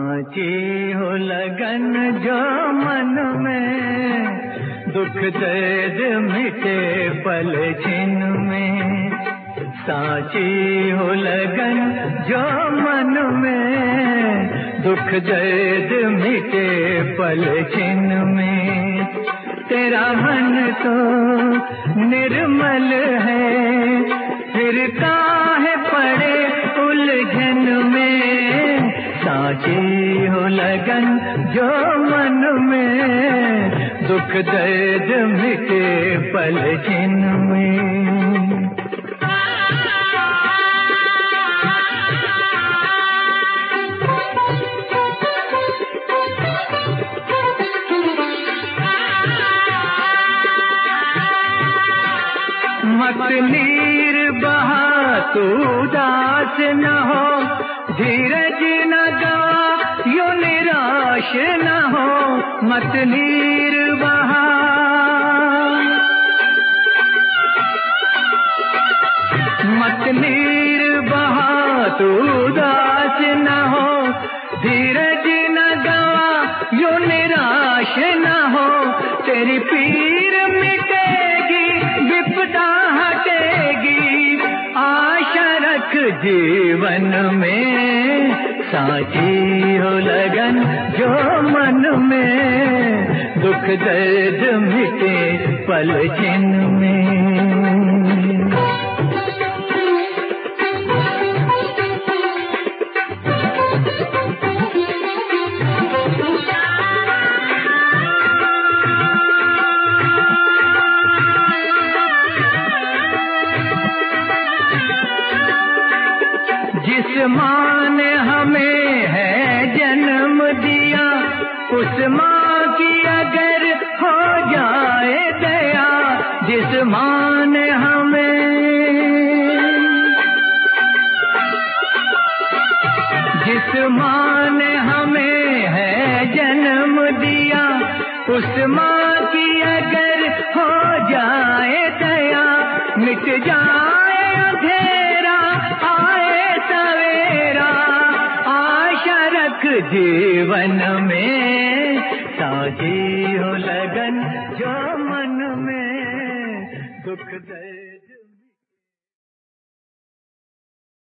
साची हो लगन जो मन में, दुख दर्द मिटे पल छिन में। साची हो लगन जो मन में, दुख दर्द मिटे पल छिन में। तेरा मन तो निर्मल है, फिर काहे पड़े उलझन में। साची हो लगन जो मन में, दुख दर्द मिटे पल छिन में। मत नीर बहा तू उदास न हो, धीरज न गवा यो निराश न हो। मत नीर बहा, मत नीर बहा तू उदास न हो, धीरज न गवा यो निराश न हो। तेरी पीर मिटेगी विपदा हटेगी, आशा रख जीवन में। साची हो लगन जो मन में, दुख दर्द मिटे पल छिन में। जिस माँ ने हमें है जन्म दिया, उस माँ की अगर हो जाए दया। जिस माँ ने हमें, जिस माँ ने हमें है जन्म दिया, उस माँ की अगर हो जाए दया। मिट जाए अंधेरा आए सवेरा, आशा रख जीवन में। साची हो लगन जो मन में, दुख दर्द